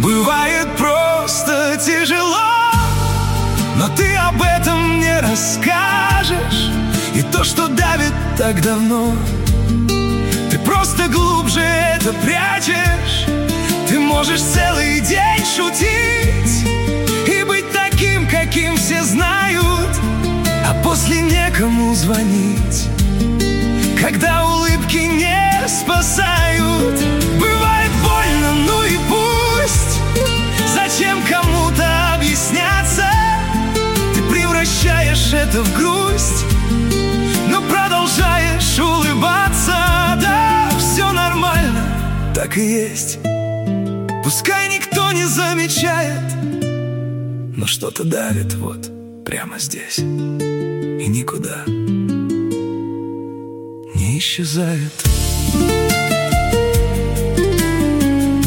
Бывает просто тяжело, но ты об этом не расскажешь. И то, что давит так давно, ты просто глубже это прячешь. Ты можешь целый день шутить и быть таким, каким все знают, а после некому звонить, когда улыбки не спасают. Бывает больно, ну и пусть. Зачем кому-то объясняться? Ты превращаешь это в грусть, но продолжаешь улыбаться. Да, все нормально, так и есть. Пускай никто не замечает, но что-то давит вот прямо здесь и никуда не исчезает.